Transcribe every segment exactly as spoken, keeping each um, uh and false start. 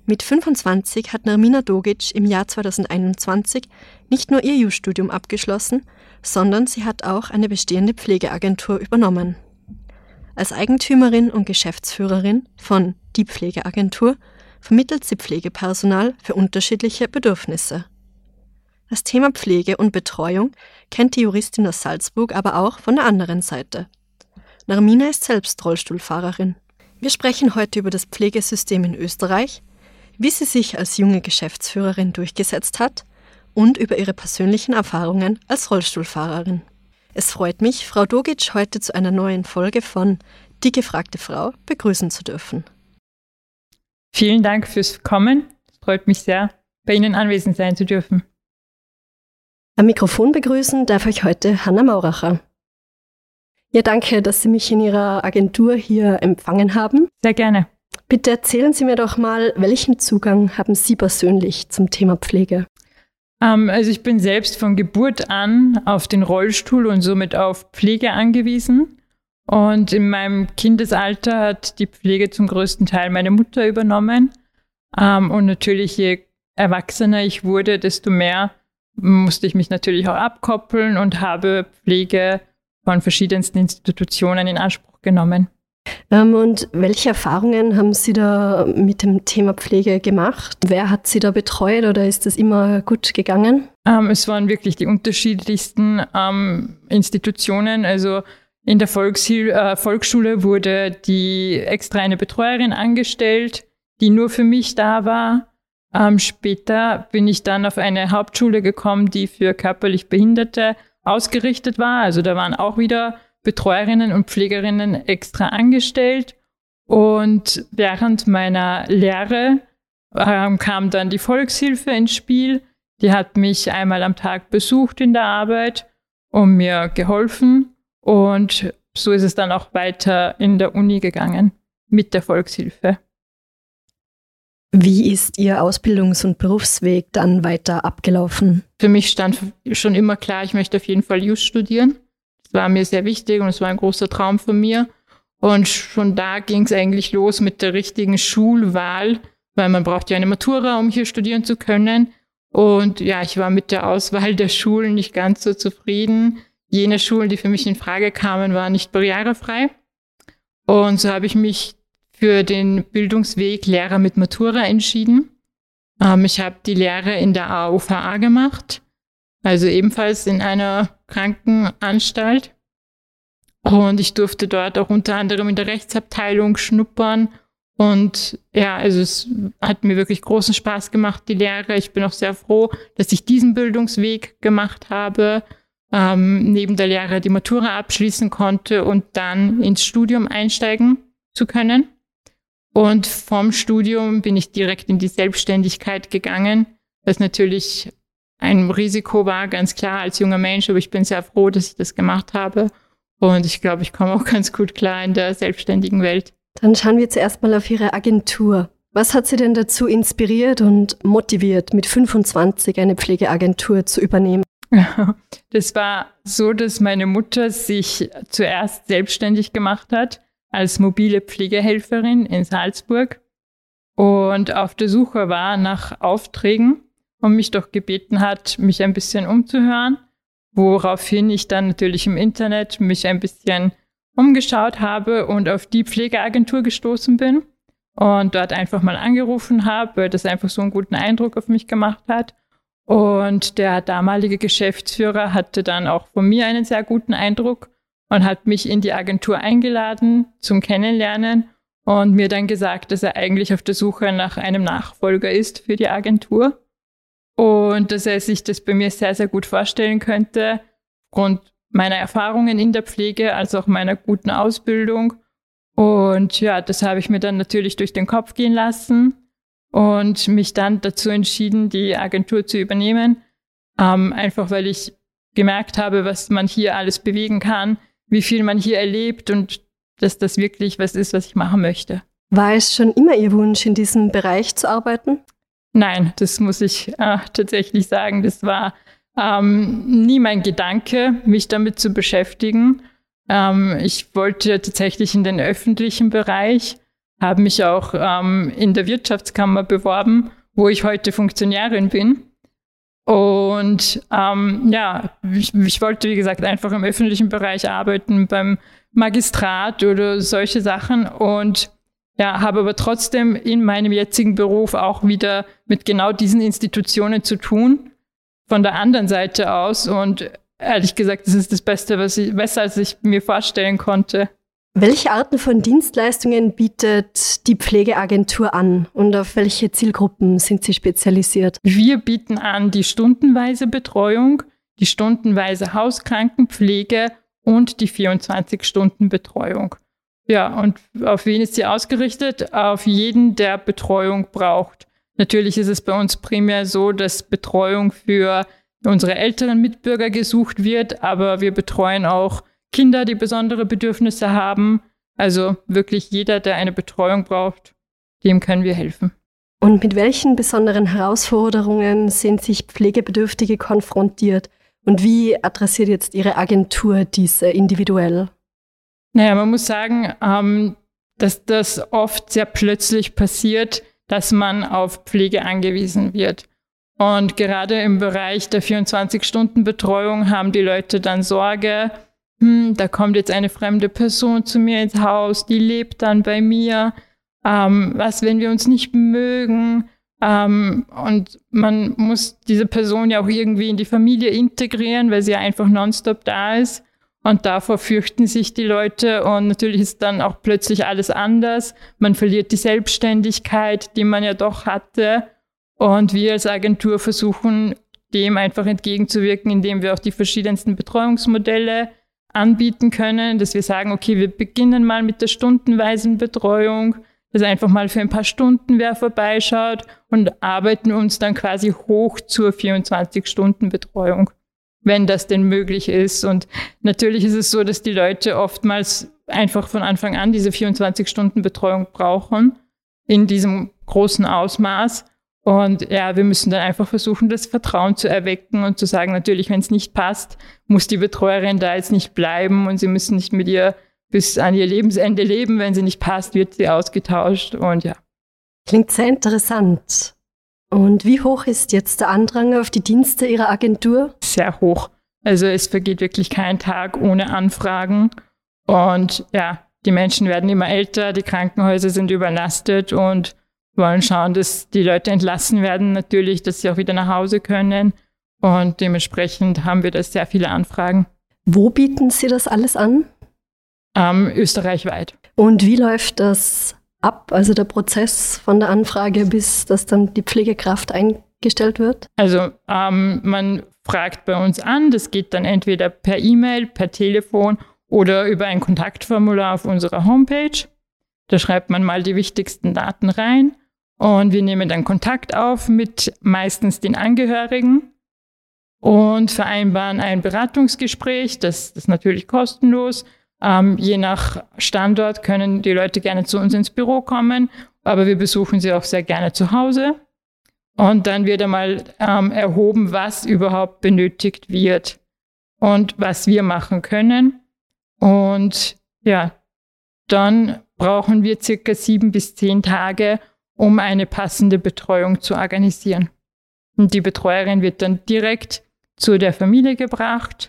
Mit fünfundzwanzig hat Nermina Dogic im Jahr zweitausendeinundzwanzig nicht nur ihr Jus-Studium abgeschlossen, sondern sie hat auch eine bestehende Pflegeagentur übernommen. Als Eigentümerin und Geschäftsführerin von Die Pflegeagentur vermittelt sie Pflegepersonal für unterschiedliche Bedürfnisse. Das Thema Pflege und Betreuung kennt die Juristin aus Salzburg aber auch von der anderen Seite. Nermina ist selbst Rollstuhlfahrerin. Wir sprechen heute über das Pflegesystem in Österreich, wie sie sich als junge Geschäftsführerin durchgesetzt hat und über ihre persönlichen Erfahrungen als Rollstuhlfahrerin. Es freut mich, Frau Dogic heute zu einer neuen Folge von Die gefragte Frau begrüßen zu dürfen. Vielen Dank fürs Kommen. Es freut mich sehr, bei Ihnen anwesend sein zu dürfen. Am Mikrofon begrüßen darf ich heute Hanna Mauracher. Ja, danke, dass Sie mich in Ihrer Agentur hier empfangen haben. Sehr gerne. Bitte erzählen Sie mir doch mal, welchen Zugang haben Sie persönlich zum Thema Pflege? Ähm, also ich bin selbst von Geburt an auf den Rollstuhl und somit auf Pflege angewiesen. Und in meinem Kindesalter hat die Pflege zum größten Teil meine Mutter übernommen. Ähm, und natürlich, je erwachsener ich wurde, desto mehr musste ich mich natürlich auch abkoppeln und habe Pflege von verschiedensten Institutionen in Anspruch genommen. Ähm, und welche Erfahrungen haben Sie da mit dem Thema Pflege gemacht? Wer hat Sie da betreut oder ist das immer gut gegangen? Ähm, es waren wirklich die unterschiedlichsten ähm, Institutionen. Also in der Volkshil- äh, Volksschule wurde die extra eine Betreuerin angestellt, die nur für mich da war. Ähm, später bin ich dann auf eine Hauptschule gekommen, die für körperlich Behinderte ausgerichtet war. Also da waren auch wieder Betreuerinnen und Pflegerinnen extra angestellt. Und während meiner Lehre ähm, kam dann die Volkshilfe ins Spiel. Die hat mich einmal am Tag besucht in der Arbeit und mir geholfen. Und so ist es dann auch weiter in der Uni gegangen mit der Volkshilfe. Wie ist Ihr Ausbildungs- und Berufsweg dann weiter abgelaufen? Für mich stand schon immer klar, ich möchte auf jeden Fall Jus studieren. Das war mir sehr wichtig und es war ein großer Traum von mir. Und schon da ging es eigentlich los mit der richtigen Schulwahl, weil man braucht ja eine Matura, um hier studieren zu können. Und ja, ich war mit der Auswahl der Schulen nicht ganz so zufrieden. Jene Schulen, die für mich in Frage kamen, waren nicht barrierefrei. Und so habe ich mich für den Bildungsweg Lehrer mit Matura entschieden. Ähm, ich habe die Lehre in der A O V A gemacht, also ebenfalls in einer Krankenanstalt. Und ich durfte dort auch unter anderem in der Rechtsabteilung schnuppern. Und ja, also es hat mir wirklich großen Spaß gemacht, die Lehre. Ich bin auch sehr froh, dass ich diesen Bildungsweg gemacht habe, ähm, neben der Lehre die Matura abschließen konnte und dann ins Studium einsteigen zu können. Und vom Studium bin ich direkt in die Selbstständigkeit gegangen, was natürlich ein Risiko war, ganz klar als junger Mensch, aber ich bin sehr froh, dass ich das gemacht habe. Und ich glaube, ich komme auch ganz gut klar in der selbstständigen Welt. Dann schauen wir zuerst mal auf Ihre Agentur. Was hat Sie denn dazu inspiriert und motiviert, mit fünfundzwanzig eine Pflegeagentur zu übernehmen? Das war so, dass meine Mutter sich zuerst selbstständig gemacht hat als mobile Pflegehelferin in Salzburg und auf der Suche war nach Aufträgen und mich doch gebeten hat, mich ein bisschen umzuhören, woraufhin ich dann natürlich im Internet mich ein bisschen umgeschaut habe und auf die Pflegeagentur gestoßen bin und dort einfach mal angerufen habe, weil das einfach so einen guten Eindruck auf mich gemacht hat. Und der damalige Geschäftsführer hatte dann auch von mir einen sehr guten Eindruck und hat mich in die Agentur eingeladen zum Kennenlernen und mir dann gesagt, dass er eigentlich auf der Suche nach einem Nachfolger ist für die Agentur und dass er sich das bei mir sehr, sehr gut vorstellen könnte, aufgrund meiner Erfahrungen in der Pflege, als auch meiner guten Ausbildung. Und ja, das habe ich mir dann natürlich durch den Kopf gehen lassen und mich dann dazu entschieden, die Agentur zu übernehmen, ähm, einfach weil ich gemerkt habe, was man hier alles bewegen kann, wie viel man hier erlebt und dass das wirklich was ist, was ich machen möchte. War es schon immer Ihr Wunsch, in diesem Bereich zu arbeiten? Nein, das muss ich äh, tatsächlich sagen. Das war ähm, nie mein Gedanke, mich damit zu beschäftigen. Ähm, ich wollte tatsächlich in den öffentlichen Bereich, habe mich auch ähm, in der Wirtschaftskammer beworben, wo ich heute Funktionärin bin. Und ähm, ja, ich, ich wollte, wie gesagt, einfach im öffentlichen Bereich arbeiten, beim Magistrat oder solche Sachen. Und ja, habe aber trotzdem in meinem jetzigen Beruf auch wieder mit genau diesen Institutionen zu tun, von der anderen Seite aus. Und ehrlich gesagt, das ist das Beste, was ich, besser als ich mir vorstellen konnte. Welche Arten von Dienstleistungen bietet die Pflegeagentur an und auf welche Zielgruppen sind Sie spezialisiert? Wir bieten an die stundenweise Betreuung, die stundenweise Hauskrankenpflege und die vierundzwanzig-Stunden-Betreuung. Ja, und auf wen ist sie ausgerichtet? Auf jeden, der Betreuung braucht. Natürlich ist es bei uns primär so, dass Betreuung für unsere älteren Mitbürger gesucht wird, aber wir betreuen auch Kinder, die besondere Bedürfnisse haben. Also wirklich jeder, der eine Betreuung braucht, dem können wir helfen. Und mit welchen besonderen Herausforderungen sind sich Pflegebedürftige konfrontiert? Und wie adressiert jetzt Ihre Agentur diese individuell? Naja, man muss sagen, ähm, dass das oft sehr plötzlich passiert, dass man auf Pflege angewiesen wird. Und gerade im Bereich der vierundzwanzig-Stunden-Betreuung haben die Leute dann Sorge, hm, da kommt jetzt eine fremde Person zu mir ins Haus, die lebt dann bei mir. Ähm, was, wenn wir uns nicht mögen? Ähm, und man muss diese Person ja auch irgendwie in die Familie integrieren, weil sie ja einfach nonstop da ist. Und davor fürchten sich die Leute und natürlich ist dann auch plötzlich alles anders. Man verliert die Selbstständigkeit, die man ja doch hatte. Und wir als Agentur versuchen, dem einfach entgegenzuwirken, indem wir auch die verschiedensten Betreuungsmodelle anbieten können, dass wir sagen, okay, wir beginnen mal mit der stundenweisen Betreuung, dass einfach mal für ein paar Stunden wer vorbeischaut und arbeiten uns dann quasi hoch zur vierundzwanzig-Stunden-Betreuung, wenn das denn möglich ist. Und natürlich ist es so, dass die Leute oftmals einfach von Anfang an diese vierundzwanzig-Stunden-Betreuung brauchen, in diesem großen Ausmaß. Und ja, wir müssen dann einfach versuchen, das Vertrauen zu erwecken und zu sagen, natürlich, wenn es nicht passt, muss die Betreuerin da jetzt nicht bleiben und sie müssen nicht mit ihr bis an ihr Lebensende leben. Wenn sie nicht passt, wird sie ausgetauscht und ja. Klingt sehr interessant. Und wie hoch ist jetzt der Andrang auf die Dienste Ihrer Agentur? Sehr hoch. Also es vergeht wirklich kein Tag ohne Anfragen. Und ja, die Menschen werden immer älter, die Krankenhäuser sind überlastet und wollen schauen, dass die Leute entlassen werden, natürlich, dass sie auch wieder nach Hause können. Und dementsprechend haben wir da sehr viele Anfragen. Wo bieten Sie das alles an? Ähm, österreichweit. Und wie läuft das ab, also der Prozess von der Anfrage, bis dass dann die Pflegekraft eingestellt wird? Also ähm, man fragt bei uns an, das geht dann entweder per E-Mail, per Telefon oder über ein Kontaktformular auf unserer Homepage. Da schreibt man mal die wichtigsten Daten rein und wir nehmen dann Kontakt auf mit meistens den Angehörigen und vereinbaren ein Beratungsgespräch. Das, das ist natürlich kostenlos. Ähm, je nach Standort können die Leute gerne zu uns ins Büro kommen, aber wir besuchen sie auch sehr gerne zu Hause. Und dann wird einmal ähm, erhoben, was überhaupt benötigt wird und was wir machen können. Und ja, dann brauchen wir circa sieben bis zehn Tage, um eine passende Betreuung zu organisieren. Und die Betreuerin wird dann direkt zu der Familie gebracht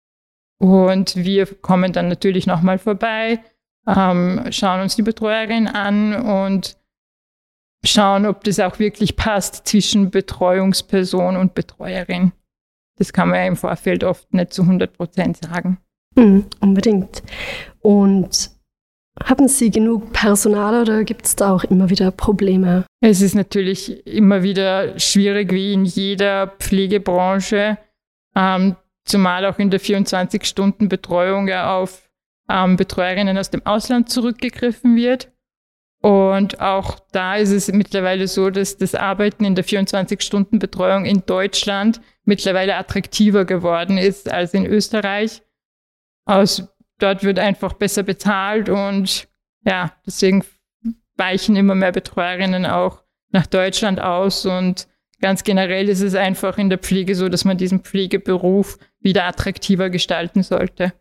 und wir kommen dann natürlich nochmal vorbei, ähm, schauen uns die Betreuerin an und schauen, ob das auch wirklich passt zwischen Betreuungsperson und Betreuerin. Das kann man ja im Vorfeld oft nicht zu hundert Prozent sagen. Mhm, unbedingt. Und haben Sie genug Personal oder gibt es da auch immer wieder Probleme? Es ist natürlich immer wieder schwierig, wie in jeder Pflegebranche, ähm, zumal auch in der vierundzwanzig-Stunden-Betreuung ja auf ähm, Betreuerinnen aus dem Ausland zurückgegriffen wird. Und auch da ist es mittlerweile so, dass das Arbeiten in der vierundzwanzig-Stunden-Betreuung in Deutschland mittlerweile attraktiver geworden ist als in Österreich. Aus Dort wird einfach besser bezahlt und ja, deswegen weichen immer mehr Betreuerinnen auch nach Deutschland aus und ganz generell ist es einfach in der Pflege so, dass man diesen Pflegeberuf wieder attraktiver gestalten sollte.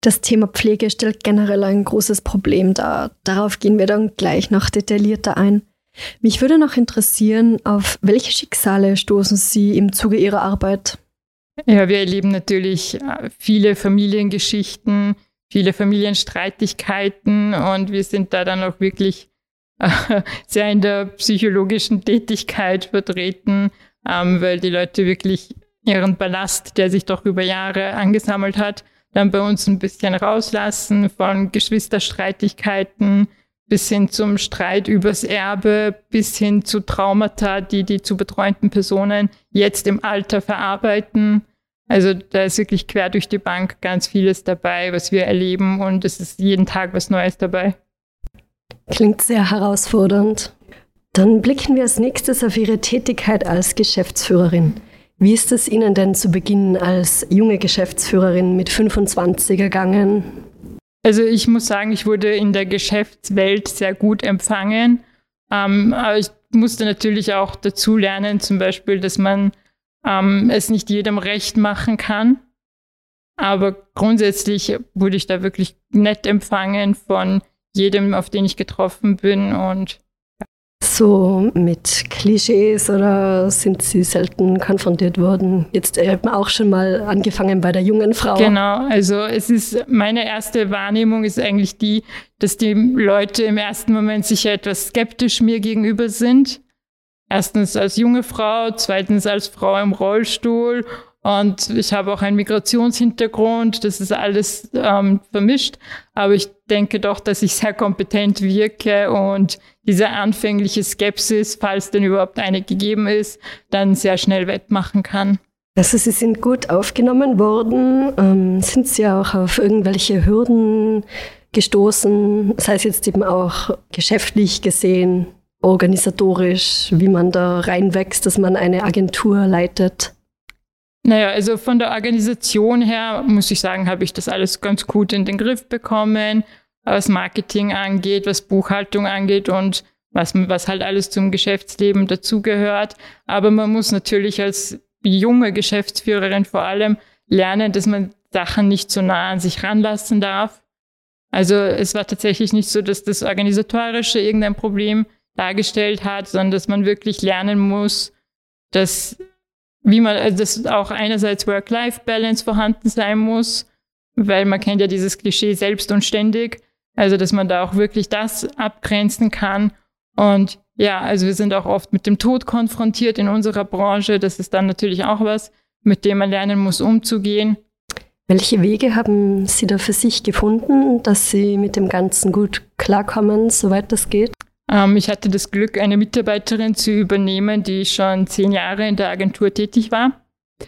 Das Thema Pflege stellt generell ein großes Problem dar. Darauf gehen wir dann gleich noch detaillierter ein. Mich würde noch interessieren, auf welche Schicksale stoßen Sie im Zuge Ihrer Arbeit? Ja, wir erleben natürlich viele Familiengeschichten, viele Familienstreitigkeiten und wir sind da dann auch wirklich äh, sehr in der psychologischen Tätigkeit vertreten, ähm, weil die Leute wirklich ihren Ballast, der sich doch über Jahre angesammelt hat, dann bei uns ein bisschen rauslassen, von Geschwisterstreitigkeiten bis hin zum Streit übers Erbe, bis hin zu Traumata, die die zu betreuenden Personen jetzt im Alter verarbeiten. Also da ist wirklich quer durch die Bank ganz vieles dabei, was wir erleben und es ist jeden Tag was Neues dabei. Klingt sehr herausfordernd. Dann blicken wir als nächstes auf Ihre Tätigkeit als Geschäftsführerin. Wie ist es Ihnen denn zu Beginn als junge Geschäftsführerin mit fünfundzwanzig ergangen? Also ich muss sagen, ich wurde in der Geschäftswelt sehr gut empfangen. Ähm, aber ich musste natürlich auch dazu lernen, zum Beispiel, dass man ähm, es nicht jedem recht machen kann. Aber grundsätzlich wurde ich da wirklich nett empfangen von jedem, auf den ich getroffen bin. Und so mit Klischees oder sind Sie selten konfrontiert worden? Jetzt eben auch schon mal angefangen bei der jungen Frau. Genau, also es ist, meine erste Wahrnehmung ist eigentlich die, dass die Leute im ersten Moment sicher etwas skeptisch mir gegenüber sind. Erstens als junge Frau, zweitens als Frau im Rollstuhl und ich habe auch einen Migrationshintergrund, das ist alles ähm, vermischt, aber ich denke doch, dass ich sehr kompetent wirke und diese anfängliche Skepsis, falls denn überhaupt eine gegeben ist, dann sehr schnell wettmachen kann. Also Sie sind gut aufgenommen worden. Ähm, sind Sie auch auf irgendwelche Hürden gestoßen, sei es jetzt eben auch geschäftlich gesehen, organisatorisch, wie man da reinwächst, dass man eine Agentur leitet? Naja, also von der Organisation her, muss ich sagen, habe ich das alles ganz gut in den Griff bekommen, was Marketing angeht, was Buchhaltung angeht und was, was halt alles zum Geschäftsleben dazugehört. Aber man muss natürlich als junge Geschäftsführerin vor allem lernen, dass man Sachen nicht so nah an sich ranlassen darf. Also es war tatsächlich nicht so, dass das Organisatorische irgendein Problem dargestellt hat, sondern dass man wirklich lernen muss, dass, wie man, also dass auch einerseits Work-Life-Balance vorhanden sein muss, weil man kennt ja dieses Klischee selbst und ständig, also dass man da auch wirklich das abgrenzen kann. Und ja, also wir sind auch oft mit dem Tod konfrontiert in unserer Branche. Das ist dann natürlich auch was, mit dem man lernen muss, umzugehen. Welche Wege haben Sie da für sich gefunden, dass Sie mit dem Ganzen gut klarkommen, soweit das geht? Ähm, ich hatte das Glück, eine Mitarbeiterin zu übernehmen, die schon zehn Jahre in der Agentur tätig war.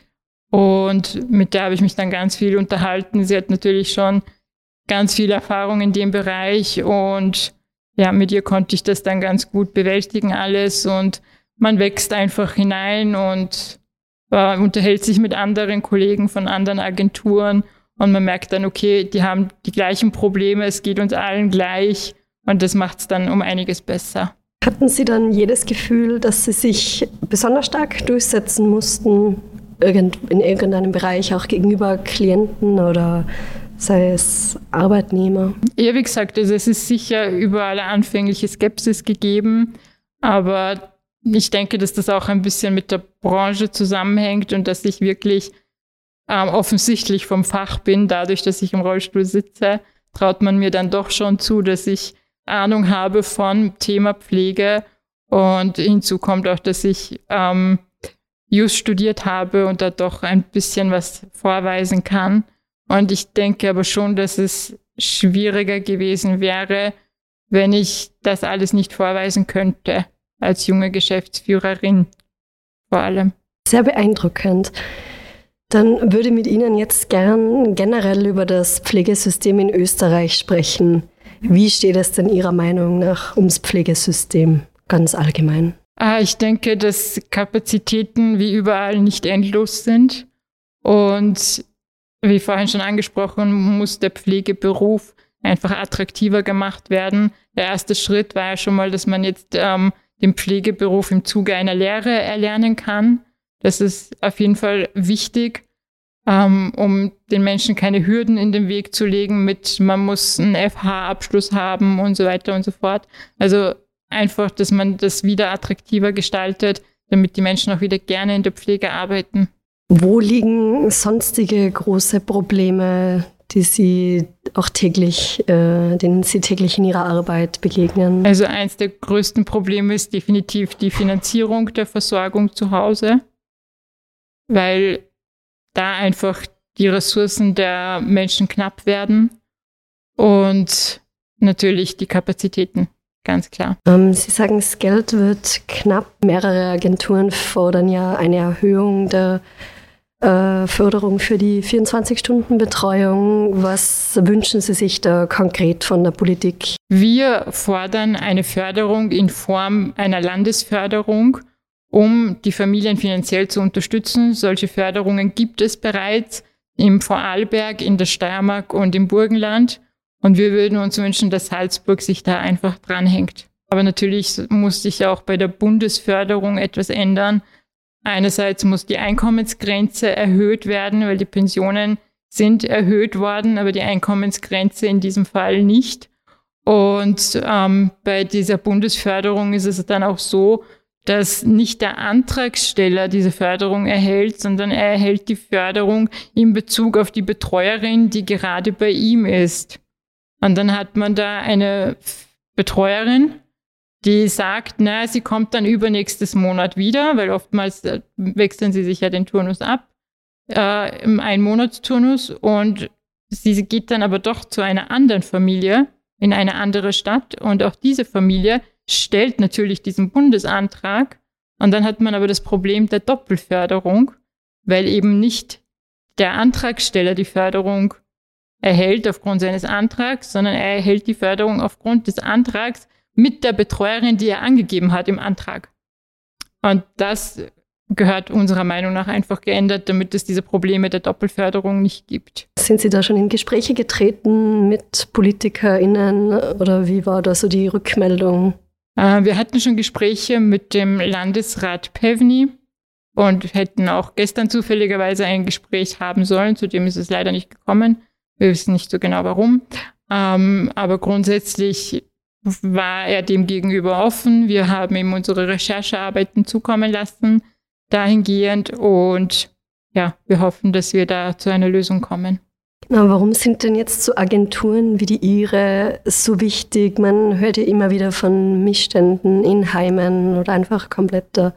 Und mit der habe ich mich dann ganz viel unterhalten. Sie hat natürlich schon ganz viel Erfahrung in dem Bereich und ja, mit ihr konnte ich das dann ganz gut bewältigen alles und man wächst einfach hinein und äh, unterhält sich mit anderen Kollegen von anderen Agenturen und man merkt dann, okay, die haben die gleichen Probleme, es geht uns allen gleich und das macht es dann um einiges besser. Hatten Sie dann jedes Gefühl, dass Sie sich besonders stark durchsetzen mussten, in irgendeinem Bereich, auch gegenüber Klienten oder sei es Arbeitnehmer? Ja, wie gesagt, also es ist sicher überall anfängliche Skepsis gegeben, aber ich denke, dass das auch ein bisschen mit der Branche zusammenhängt und dass ich wirklich ähm, offensichtlich vom Fach bin. Dadurch, dass ich im Rollstuhl sitze, traut man mir dann doch schon zu, dass ich Ahnung habe von Thema Pflege und hinzu kommt auch, dass ich ähm, Just studiert habe und da doch ein bisschen was vorweisen kann. Und ich denke aber schon, dass es schwieriger gewesen wäre, wenn ich das alles nicht vorweisen könnte, als junge Geschäftsführerin vor allem. Sehr beeindruckend. Dann würde ich mit Ihnen jetzt gern generell über das Pflegesystem in Österreich sprechen. Wie steht es denn Ihrer Meinung nach ums Pflegesystem ganz allgemein? Ah, ich denke, dass Kapazitäten wie überall nicht endlos sind und wie vorhin schon angesprochen, muss der Pflegeberuf einfach attraktiver gemacht werden. Der erste Schritt war ja schon mal, dass man jetzt ähm, den Pflegeberuf im Zuge einer Lehre erlernen kann. Das ist auf jeden Fall wichtig. ähm, um den Menschen keine Hürden in den Weg zu legen mit, man muss einen F H-Abschluss haben und so weiter und so fort. Also einfach, dass man das wieder attraktiver gestaltet, damit die Menschen auch wieder gerne in der Pflege arbeiten. Wo liegen sonstige große Probleme, die Sie auch täglich, äh, denen Sie täglich in Ihrer Arbeit begegnen? Also eins der größten Probleme ist definitiv die Finanzierung der Versorgung zu Hause, weil da einfach die Ressourcen der Menschen knapp werden und natürlich die Kapazitäten, ganz klar. Ähm, Sie sagen, das Geld wird knapp. Mehrere Agenturen fordern ja eine Erhöhung der äh, Förderung für die vierundzwanzig-Stunden-Betreuung. Was wünschen Sie sich da konkret von der Politik? Wir fordern eine Förderung in Form einer Landesförderung, um die Familien finanziell zu unterstützen. Solche Förderungen gibt es bereits im Vorarlberg, in der Steiermark und im Burgenland. Und wir würden uns wünschen, dass Salzburg sich da einfach dranhängt. Aber natürlich muss sich auch bei der Bundesförderung etwas ändern. Einerseits muss die Einkommensgrenze erhöht werden, weil die Pensionen sind erhöht worden, aber die Einkommensgrenze in diesem Fall nicht. Und ähm, bei dieser Bundesförderung ist es dann auch so, dass nicht der Antragsteller diese Förderung erhält, sondern er erhält die Förderung in Bezug auf die Betreuerin, die gerade bei ihm ist. Und dann hat man da eine Betreuerin, die sagt, na, sie kommt dann übernächstes Monat wieder, weil oftmals wechseln sie sich ja den Turnus ab, äh, im Einmonatsturnus, und sie geht dann aber doch zu einer anderen Familie in eine andere Stadt, und auch diese Familie stellt natürlich diesen Bundesantrag, und dann hat man aber das Problem der Doppelförderung, weil eben nicht der Antragsteller die Förderung erhält aufgrund seines Antrags, sondern er erhält die Förderung aufgrund des Antrags mit der Betreuerin, die er angegeben hat im Antrag. Und das gehört unserer Meinung nach einfach geändert, damit es diese Probleme der Doppelförderung nicht gibt. Sind Sie da schon in Gespräche getreten mit PolitikerInnen oder wie war da so die Rückmeldung? Äh, wir hatten schon Gespräche mit dem Landesrat Pevny und hätten auch gestern zufälligerweise ein Gespräch haben sollen, zu dem ist es leider nicht gekommen. Wir wissen nicht so genau warum. Ähm, aber grundsätzlich war er dem gegenüber offen. Wir haben ihm unsere Recherchearbeiten zukommen lassen, dahingehend. Und ja, wir hoffen, dass wir da zu einer Lösung kommen. Genau, warum sind denn jetzt so Agenturen wie die Ihre so wichtig? Man hört ja immer wieder von Missständen in Heimen oder einfach kompletter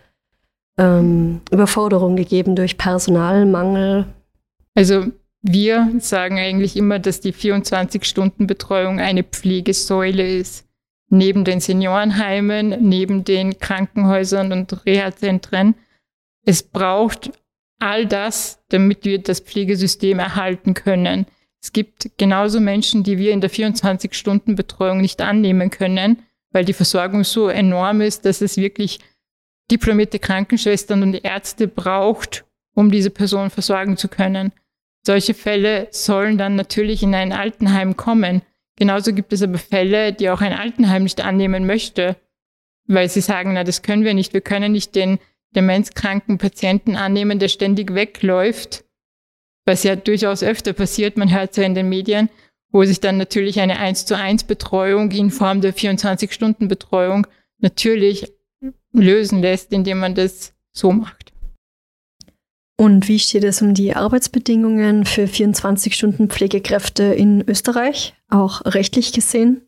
ähm, Überforderung gegeben durch Personalmangel. Also wir sagen eigentlich immer, dass die vierundzwanzig-Stunden-Betreuung eine Pflegesäule ist. Neben den Seniorenheimen, neben den Krankenhäusern und Reha-Zentren. Es braucht all das, damit wir das Pflegesystem erhalten können. Es gibt genauso Menschen, die wir in der vierundzwanzig-Stunden-Betreuung nicht annehmen können, weil die Versorgung so enorm ist, dass es wirklich diplomierte Krankenschwestern und Ärzte braucht, um diese Person versorgen zu können. Solche Fälle sollen dann natürlich in ein Altenheim kommen. Genauso gibt es aber Fälle, die auch ein Altenheim nicht annehmen möchte, weil sie sagen, na, das können wir nicht. Wir können nicht den demenzkranken Patienten annehmen, der ständig wegläuft, was ja durchaus öfter passiert. Man hört es ja in den Medien, wo sich dann natürlich eine eins zu eins Betreuung in Form der vierundzwanzig-Stunden-Betreuung natürlich lösen lässt, indem man das so macht. Und wie steht es um die Arbeitsbedingungen für vierundzwanzig-Stunden-Pflegekräfte in Österreich, auch rechtlich gesehen?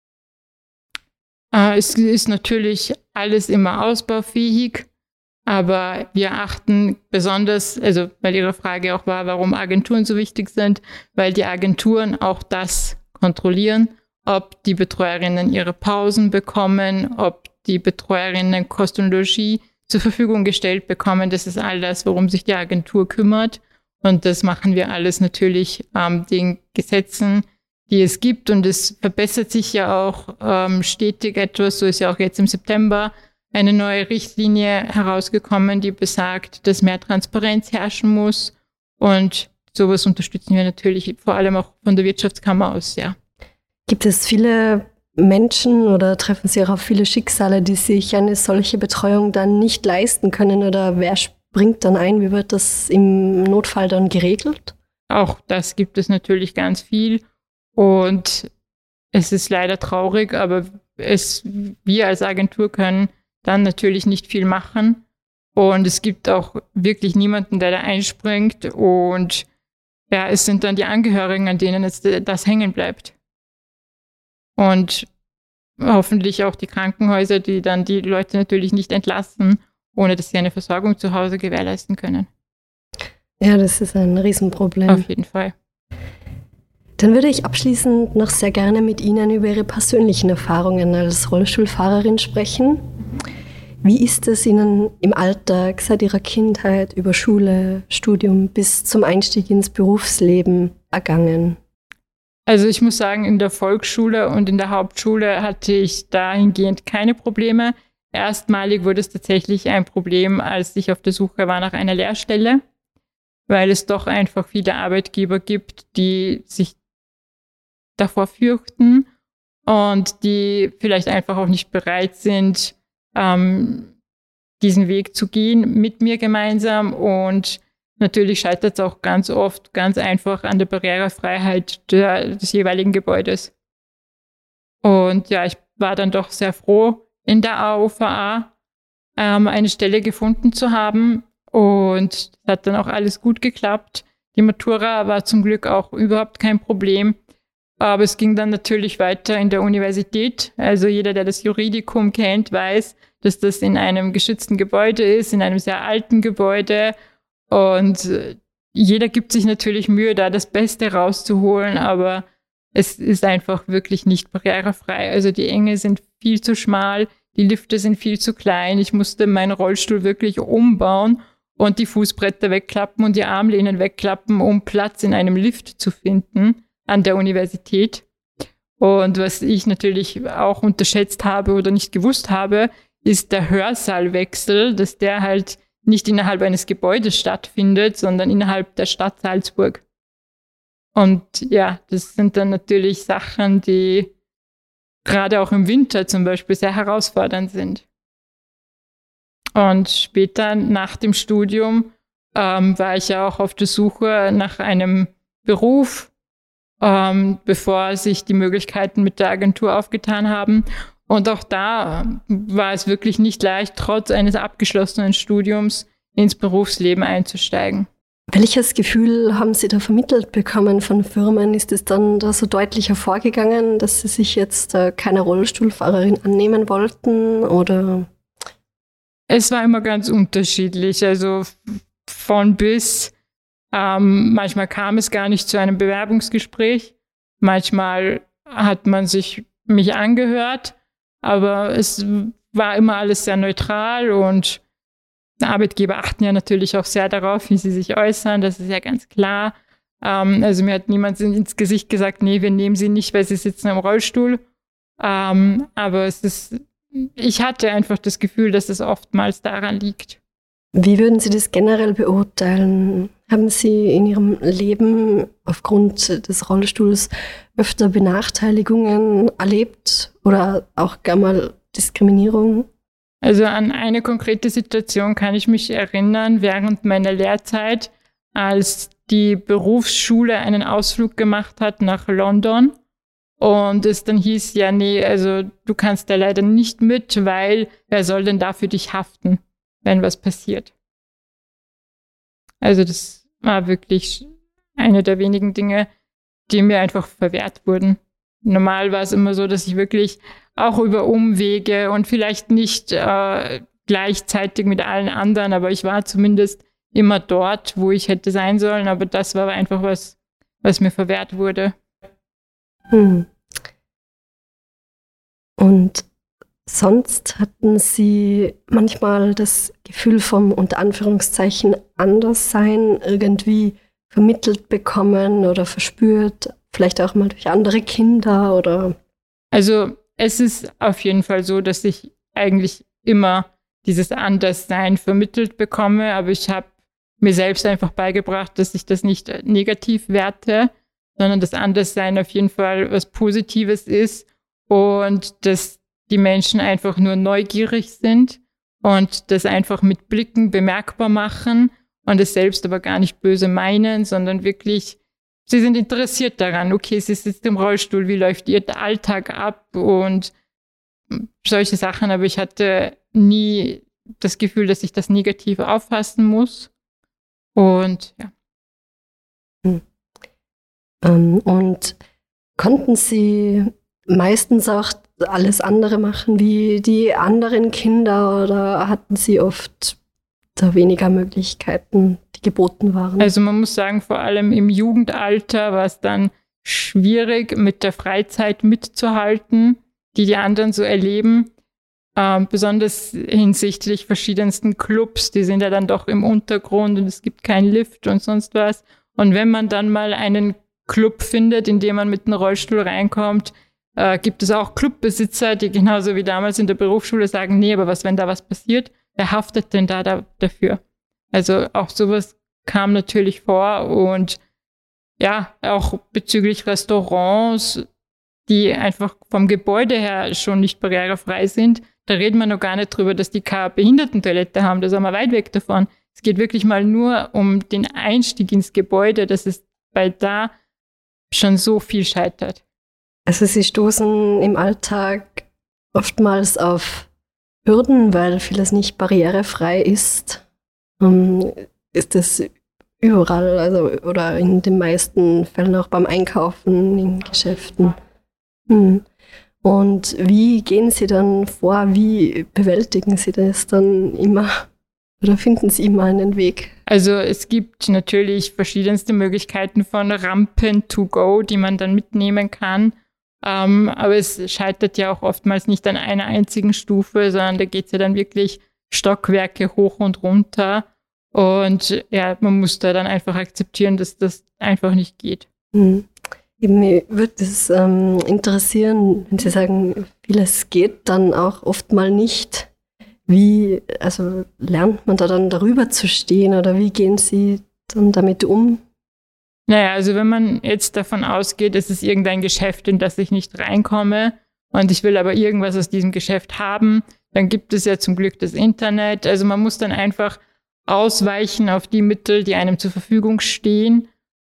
Äh, es ist natürlich alles immer ausbaufähig, aber wir achten besonders, also weil Ihre Frage auch war, warum Agenturen so wichtig sind, weil die Agenturen auch das kontrollieren, ob die Betreuerinnen ihre Pausen bekommen, ob die Betreuerinnen Kost und Logis zur Verfügung gestellt bekommen. Das ist all das, worum sich die Agentur kümmert. Und das machen wir alles natürlich ähm, den Gesetzen, die es gibt. Und es verbessert sich ja auch ähm, stetig etwas. So ist ja auch jetzt im September eine neue Richtlinie herausgekommen, die besagt, dass mehr Transparenz herrschen muss. Und sowas unterstützen wir natürlich vor allem auch von der Wirtschaftskammer aus, ja. Gibt es viele Menschen oder treffen Sie auch auf viele Schicksale, die sich eine solche Betreuung dann nicht leisten können? Oder wer bringt dann ein? Wie wird das im Notfall dann geregelt? Auch das gibt es natürlich ganz viel und es ist leider traurig, aber es, wir als Agentur können dann natürlich nicht viel machen und es gibt auch wirklich niemanden, der da einspringt und ja, es sind dann die Angehörigen, an denen jetzt das hängen bleibt. Und hoffentlich auch die Krankenhäuser, die dann die Leute natürlich nicht entlassen, ohne dass sie eine Versorgung zu Hause gewährleisten können. Ja, das ist ein Riesenproblem. Auf jeden Fall. Dann würde ich abschließend noch sehr gerne mit Ihnen über Ihre persönlichen Erfahrungen als Rollstuhlfahrerin sprechen. Wie ist es Ihnen im Alltag seit Ihrer Kindheit über Schule, Studium bis zum Einstieg ins Berufsleben ergangen? Also ich muss sagen, in der Volksschule und in der Hauptschule hatte ich dahingehend keine Probleme. Erstmalig wurde es tatsächlich ein Problem, als ich auf der Suche war nach einer Lehrstelle, weil es doch einfach viele Arbeitgeber gibt, die sich davor fürchten und die vielleicht einfach auch nicht bereit sind, ähm, diesen Weg zu gehen mit mir gemeinsam. Und natürlich scheitert es auch ganz oft ganz einfach an der Barrierefreiheit der, des jeweiligen Gebäudes. Und ja, ich war dann doch sehr froh, in der A O V A ähm, eine Stelle gefunden zu haben. Und es hat dann auch alles gut geklappt. Die Matura war zum Glück auch überhaupt kein Problem. Aber es ging dann natürlich weiter in der Universität. Also jeder, der das Juridikum kennt, weiß, dass das in einem geschützten Gebäude ist, in einem sehr alten Gebäude. Und jeder gibt sich natürlich Mühe, da das Beste rauszuholen, aber es ist einfach wirklich nicht barrierefrei. Also die Enge sind viel zu schmal, die Lifte sind viel zu klein. Ich musste meinen Rollstuhl wirklich umbauen und die Fußbretter wegklappen und die Armlehnen wegklappen, um Platz in einem Lift zu finden an der Universität. Und was ich natürlich auch unterschätzt habe oder nicht gewusst habe, ist der Hörsaalwechsel, dass der halt nicht innerhalb eines Gebäudes stattfindet, sondern innerhalb der Stadt Salzburg. Und ja, das sind dann natürlich Sachen, die gerade auch im Winter zum Beispiel sehr herausfordernd sind. Und später nach dem Studium ähm, war ich ja auch auf der Suche nach einem Beruf, ähm, bevor sich die Möglichkeiten mit der Agentur aufgetan haben. Und auch da war es wirklich nicht leicht, trotz eines abgeschlossenen Studiums ins Berufsleben einzusteigen. Welches Gefühl haben Sie da vermittelt bekommen von Firmen? Ist es dann da so deutlich hervorgegangen, dass Sie sich jetzt äh, keine Rollstuhlfahrerin annehmen wollten? Oder? Es war immer ganz unterschiedlich, also von bis. Ähm, manchmal kam es gar nicht zu einem Bewerbungsgespräch. Manchmal hat man sich mich angehört, aber es war immer alles sehr neutral und Arbeitgeber achten ja natürlich auch sehr darauf, wie sie sich äußern. Das ist ja ganz klar. Ähm, also mir hat niemand ins Gesicht gesagt, nee, wir nehmen sie nicht, weil sie sitzen im Rollstuhl. Ähm, aber es ist, ich hatte einfach das Gefühl, dass es oftmals daran liegt. Wie würden Sie das generell beurteilen? Haben Sie in Ihrem Leben aufgrund des Rollstuhls öfter Benachteiligungen erlebt oder auch gar mal Diskriminierung? Also an eine konkrete Situation kann ich mich erinnern, während meiner Lehrzeit, als die Berufsschule einen Ausflug gemacht hat nach London und es dann hieß, ja, nee, also du kannst da leider nicht mit, weil wer soll denn da für dich haften, wenn was passiert? Also das war wirklich eine der wenigen Dinge, die mir einfach verwehrt wurden. Normal war es immer so, dass ich wirklich auch über Umwege und vielleicht nicht äh, gleichzeitig mit allen anderen, aber ich war zumindest immer dort, wo ich hätte sein sollen, aber das war einfach was, was mir verwehrt wurde. Hm. Und sonst hatten Sie manchmal das Gefühl vom unter Anführungszeichen Anderssein irgendwie vermittelt bekommen oder verspürt, vielleicht auch mal durch andere Kinder oder? Also es ist auf jeden Fall so, dass ich eigentlich immer dieses Anderssein vermittelt bekomme, aber ich habe mir selbst einfach beigebracht, dass ich das nicht negativ werte, sondern das Anderssein auf jeden Fall was Positives ist und dass die Menschen einfach nur neugierig sind und das einfach mit Blicken bemerkbar machen und es selbst aber gar nicht böse meinen, sondern wirklich, sie sind interessiert daran, okay, sie sitzt im Rollstuhl, wie läuft ihr Alltag ab und solche Sachen, aber ich hatte nie das Gefühl, dass ich das negativ auffassen muss und ja. Hm. Ähm, und konnten Sie meistens auch alles andere machen wie die anderen Kinder oder hatten Sie oft da weniger Möglichkeiten, die geboten waren? Also man muss sagen, vor allem im Jugendalter war es dann schwierig, mit der Freizeit mitzuhalten, die die anderen so erleben. Ähm, besonders hinsichtlich verschiedensten Clubs, die sind ja dann doch im Untergrund und es gibt keinen Lift und sonst was. Und wenn man dann mal einen Club findet, in dem man mit einem Rollstuhl reinkommt, äh, gibt es auch Clubbesitzer, die genauso wie damals in der Berufsschule sagen, nee, aber was, wenn da was passiert, wer haftet denn da, da dafür? Also auch sowas kam natürlich vor und ja, auch bezüglich Restaurants, die einfach vom Gebäude her schon nicht barrierefrei sind, da reden wir noch gar nicht drüber, dass die keine Behindertentoilette haben, da sind wir weit weg davon. Es geht wirklich mal nur um den Einstieg ins Gebäude, dass es bei da schon so viel scheitert. Also Sie stoßen im Alltag oftmals auf Hürden, weil vieles nicht barrierefrei ist. Um, ist das überall, also oder in den meisten Fällen auch beim Einkaufen in Geschäften? Hm. Und wie gehen Sie dann vor? Wie bewältigen Sie das dann immer? Oder finden Sie immer einen Weg? Also es gibt natürlich verschiedenste Möglichkeiten von Rampen to go, die man dann mitnehmen kann. Ähm, aber es scheitert ja auch oftmals nicht an einer einzigen Stufe, sondern da geht es ja dann wirklich Stockwerke hoch und runter. Und ja, man muss da dann einfach akzeptieren, dass das einfach nicht geht. Hm. Mich würde es ähm, interessieren, wenn Sie sagen, vieles geht dann auch oft mal nicht. Wie, also lernt man da dann darüber zu stehen oder wie gehen Sie dann damit um? Naja, also wenn man jetzt davon ausgeht, es ist irgendein Geschäft, in das ich nicht reinkomme und ich will aber irgendwas aus diesem Geschäft haben, dann gibt es ja zum Glück das Internet. Also man muss dann einfach ausweichen auf die Mittel, die einem zur Verfügung stehen.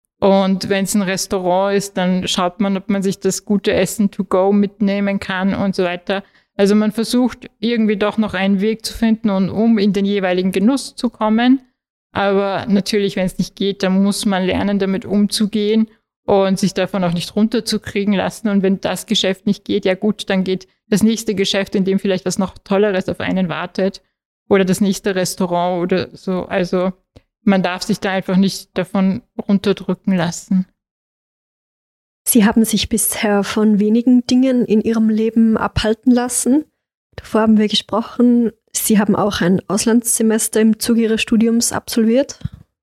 Und wenn es ein Restaurant ist, dann schaut man, ob man sich das gute Essen to go mitnehmen kann und so weiter. Also man versucht irgendwie doch noch einen Weg zu finden, und um in den jeweiligen Genuss zu kommen. Aber natürlich, wenn es nicht geht, dann muss man lernen, damit umzugehen und sich davon auch nicht runterzukriegen lassen. Und wenn das Geschäft nicht geht, ja gut, dann geht das nächste Geschäft, in dem vielleicht was noch Tolleres auf einen wartet. Oder das nächste Restaurant oder so. Also man darf sich da einfach nicht davon runterdrücken lassen. Sie haben sich bisher von wenigen Dingen in Ihrem Leben abhalten lassen. Davor haben wir gesprochen, Sie haben auch ein Auslandssemester im Zuge Ihres Studiums absolviert.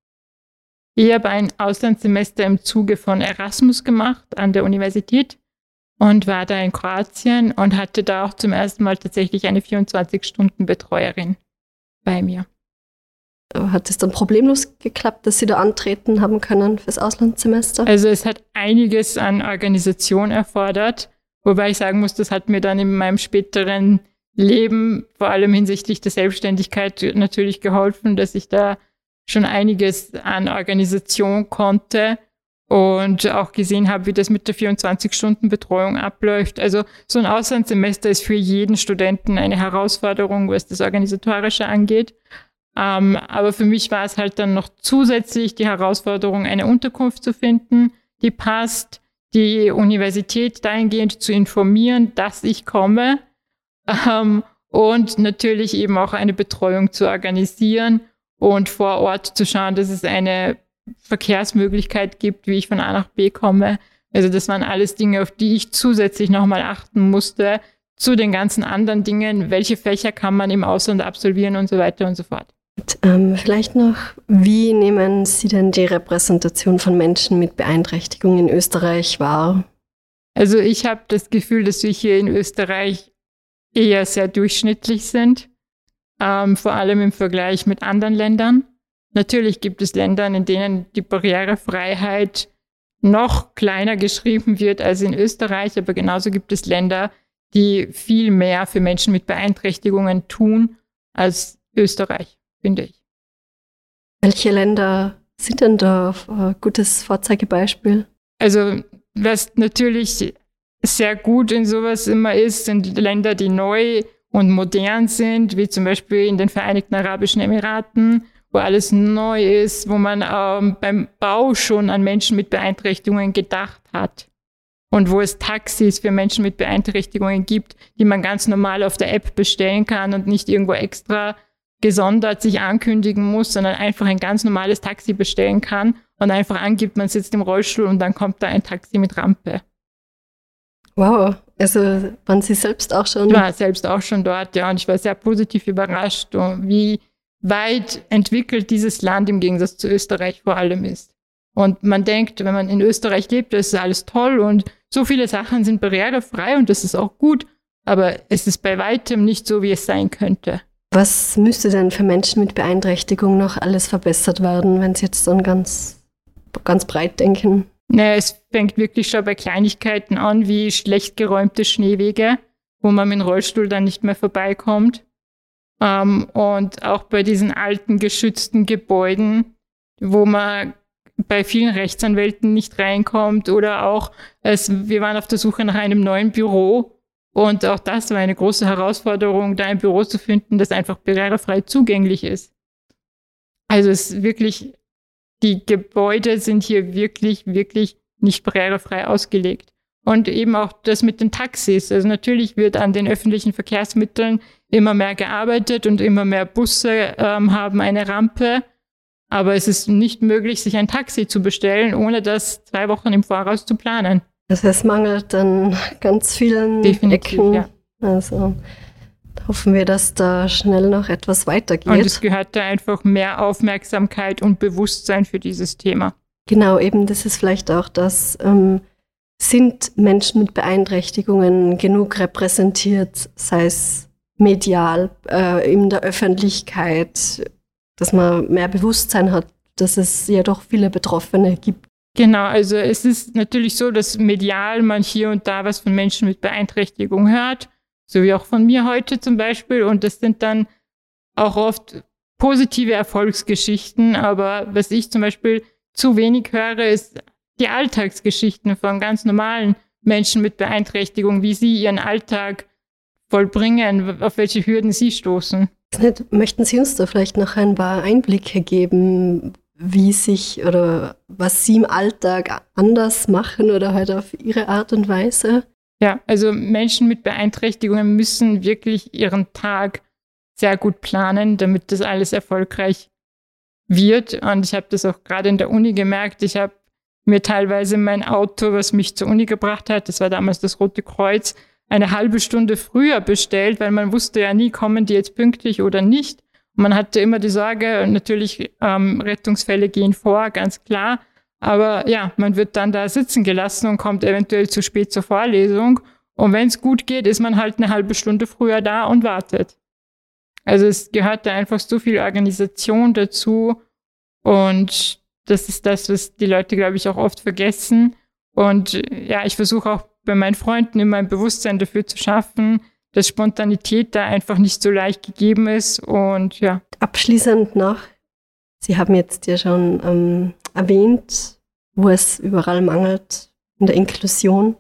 Ich habe ein Auslandssemester im Zuge von Erasmus gemacht an der Universität und war da in Kroatien und hatte da auch zum ersten Mal tatsächlich eine vierundzwanzig-Stunden-Betreuerin bei mir. Hat es dann problemlos geklappt, dass Sie da antreten haben können fürs Auslandssemester? Also es hat einiges an Organisation erfordert, wobei ich sagen muss, das hat mir dann in meinem späteren Leben, vor allem hinsichtlich der Selbstständigkeit, natürlich geholfen, dass ich da schon einiges an Organisation konnte und auch gesehen habe, wie das mit der vierundzwanzig-Stunden-Betreuung abläuft. Also so ein Auslandssemester ist für jeden Studenten eine Herausforderung, was das Organisatorische angeht. Ähm, aber für mich war es halt dann noch zusätzlich die Herausforderung, eine Unterkunft zu finden, die passt, die Universität dahingehend zu informieren, dass ich komme, ähm, und natürlich eben auch eine Betreuung zu organisieren und vor Ort zu schauen, dass es eine Verkehrsmöglichkeit gibt, wie ich von A nach B komme. Also das waren alles Dinge, auf die ich zusätzlich nochmal achten musste, zu den ganzen anderen Dingen, welche Fächer kann man im Ausland absolvieren und so weiter und so fort. Ähm, vielleicht noch, wie nehmen Sie denn die Repräsentation von Menschen mit Beeinträchtigung in Österreich wahr? Also ich habe das Gefühl, dass wir hier in Österreich eher sehr durchschnittlich sind, ähm, vor allem im Vergleich mit anderen Ländern. Natürlich gibt es Länder, in denen die Barrierefreiheit noch kleiner geschrieben wird als in Österreich, aber genauso gibt es Länder, die viel mehr für Menschen mit Beeinträchtigungen tun als Österreich, finde ich. Welche Länder sind denn da ein gutes Vorzeigebeispiel? Also was natürlich sehr gut in sowas immer ist, sind Länder, die neu und modern sind, wie zum Beispiel in den Vereinigten Arabischen Emiraten, wo alles neu ist, wo man ähm, beim Bau schon an Menschen mit Beeinträchtigungen gedacht hat. Und wo es Taxis für Menschen mit Beeinträchtigungen gibt, die man ganz normal auf der App bestellen kann und nicht irgendwo extra gesondert sich ankündigen muss, sondern einfach ein ganz normales Taxi bestellen kann und einfach angibt, man sitzt im Rollstuhl und dann kommt da ein Taxi mit Rampe. Wow, also waren Sie selbst auch schon? Ich war selbst auch schon dort, ja, und ich war sehr positiv überrascht, wie weit entwickelt dieses Land im Gegensatz zu Österreich vor allem ist. Und man denkt, wenn man in Österreich lebt, das ist alles toll und so viele Sachen sind barrierefrei und das ist auch gut, aber es ist bei weitem nicht so, wie es sein könnte. Was müsste denn für Menschen mit Beeinträchtigung noch alles verbessert werden, wenn Sie jetzt dann ganz, ganz breit denken? Naja, es fängt wirklich schon bei Kleinigkeiten an, wie schlecht geräumte Schneewege, wo man mit dem Rollstuhl dann nicht mehr vorbeikommt. Ähm, und auch bei diesen alten, geschützten Gebäuden, wo man bei vielen Rechtsanwälten nicht reinkommt oder auch, es, wir waren auf der Suche nach einem neuen Büro und auch das war eine große Herausforderung, da ein Büro zu finden, das einfach barrierefrei zugänglich ist. Also es ist wirklich, die Gebäude sind hier wirklich, wirklich nicht barrierefrei ausgelegt. Und eben auch das mit den Taxis. Also natürlich wird an den öffentlichen Verkehrsmitteln immer mehr gearbeitet und immer mehr Busse ähm, haben eine Rampe. Aber es ist nicht möglich, sich ein Taxi zu bestellen, ohne das zwei Wochen im Voraus zu planen. Also es mangelt an ganz vielen Definitiv, Ecken. Ja. Also hoffen wir, dass da schnell noch etwas weitergeht. Und es gehört da einfach mehr Aufmerksamkeit und Bewusstsein für dieses Thema. Genau, eben das ist vielleicht auch das, ähm, sind Menschen mit Beeinträchtigungen genug repräsentiert, sei es medial, äh, in der Öffentlichkeit, dass man mehr Bewusstsein hat, dass es ja doch viele Betroffene gibt. Genau, also es ist natürlich so, dass medial man hier und da was von Menschen mit Beeinträchtigung hört, so wie auch von mir heute zum Beispiel. Und das sind dann auch oft positive Erfolgsgeschichten. Aber was ich zum Beispiel zu wenig höre, ist die Alltagsgeschichten von ganz normalen Menschen mit Beeinträchtigung, wie sie ihren Alltag vollbringen, auf welche Hürden sie stoßen. Möchten Sie uns da vielleicht noch ein paar Einblicke geben, wie sich oder was Sie im Alltag anders machen oder halt auf Ihre Art und Weise? Ja, also Menschen mit Beeinträchtigungen müssen wirklich ihren Tag sehr gut planen, damit das alles erfolgreich wird. Und ich habe das auch gerade in der Uni gemerkt. Ich habe mir teilweise mein Auto, was mich zur Uni gebracht hat, das war damals das Rote Kreuz, eine halbe Stunde früher bestellt, weil man wusste ja nie, kommen die jetzt pünktlich oder nicht. Und man hatte immer die Sorge, natürlich ähm, Rettungsfälle gehen vor, ganz klar. Aber ja, man wird dann da sitzen gelassen und kommt eventuell zu spät zur Vorlesung. Und wenn es gut geht, ist man halt eine halbe Stunde früher da und wartet. Also es gehört da einfach so viel Organisation dazu. Und das ist das, was die Leute, glaube ich, auch oft vergessen. Und ja, ich versuche auch bei meinen Freunden immer ein Bewusstsein dafür zu schaffen, dass Spontanität da einfach nicht so leicht gegeben ist. Und ja. Abschließend noch, Sie haben jetzt ja schon ähm, erwähnt, wo es überall mangelt in der Inklusion.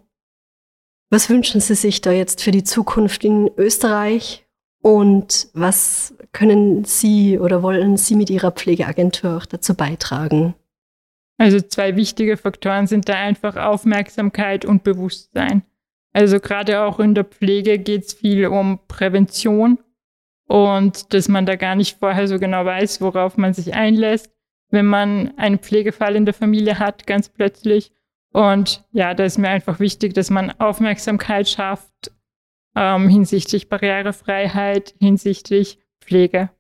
Was wünschen Sie sich da jetzt für die Zukunft in Österreich? Und was können Sie oder wollen Sie mit Ihrer Pflegeagentur auch dazu beitragen? Also zwei wichtige Faktoren sind da einfach Aufmerksamkeit und Bewusstsein. Also gerade auch in der Pflege geht es viel um Prävention und dass man da gar nicht vorher so genau weiß, worauf man sich einlässt, wenn man einen Pflegefall in der Familie hat, ganz plötzlich. Und ja, da ist mir einfach wichtig, dass man Aufmerksamkeit schafft ähm, hinsichtlich Barrierefreiheit, hinsichtlich Pflege.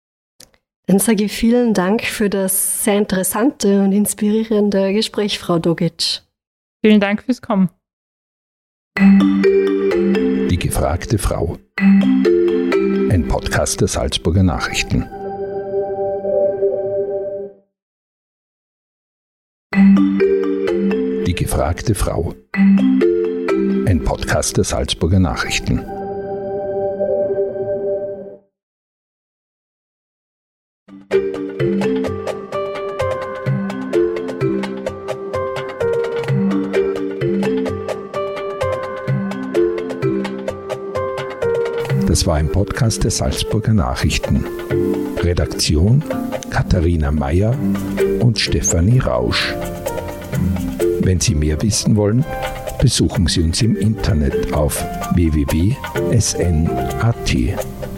Dann sage ich vielen Dank für das sehr interessante und inspirierende Gespräch, Frau Dogic. Vielen Dank fürs Kommen. Die gefragte Frau. Ein Podcast der Salzburger Nachrichten. Die gefragte Frau. Ein Podcast der Salzburger Nachrichten. Das war ein Podcast der Salzburger Nachrichten. Redaktion Katharina Mayer und Stefanie Rausch. Wenn Sie mehr wissen wollen, besuchen Sie uns im Internet auf w w w punkt s n punkt a t.